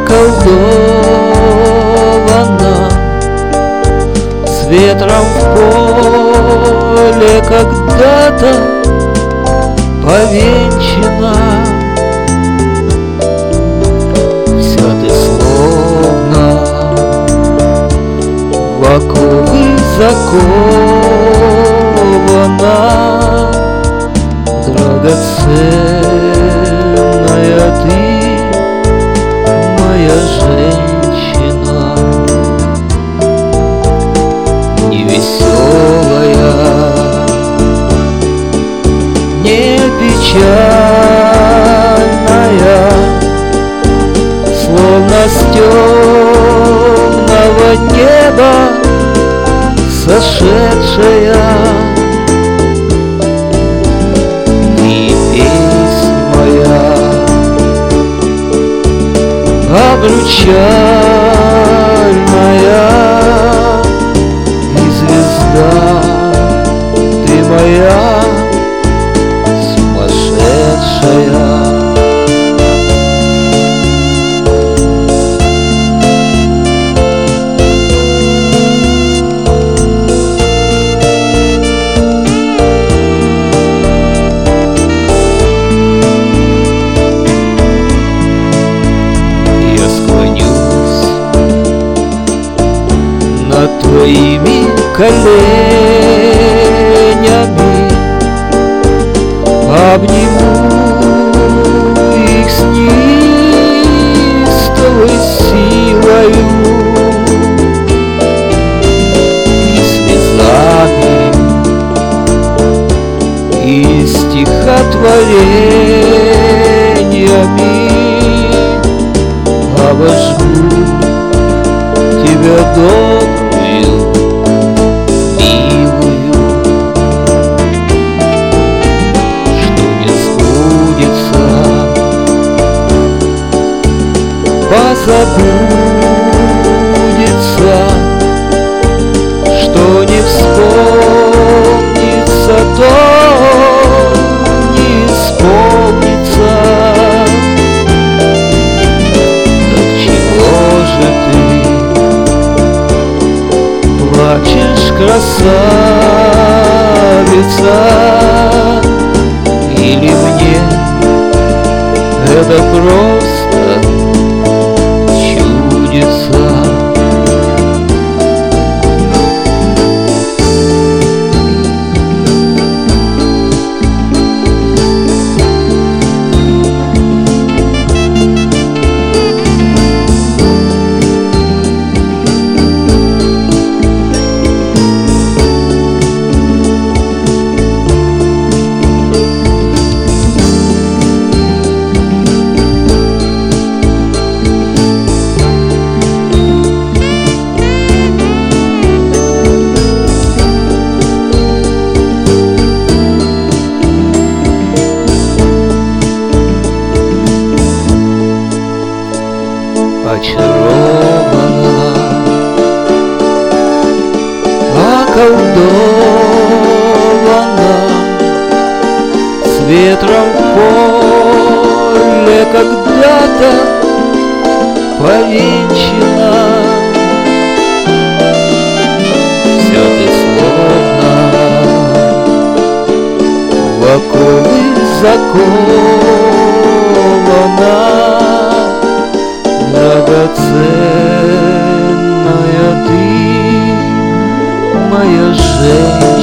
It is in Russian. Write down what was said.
околдована, с ветром в поле когда-то повенчана. Вся ты словно в оковы закована, драгоценная ты, моя женщина. Невеселая, не печальная, словно с темного неба сошедшая. Ты песнь моя обручальная, и звезда ты моя сумасшедшая. Твоими коленями обниму их с неистовой силою и слезами, и стихотворениями обожгу тебя добрую, милую, что не сбудется, позабудется, что не вспомнится, то не исполнится. Так чего же ты плачешь, красавица? Или мне это просто чудится? Очарована, околдована, с ветром в поле когда-то повенчана. Вся ты словно в оковы закована, драгоценная ты, моя женщина.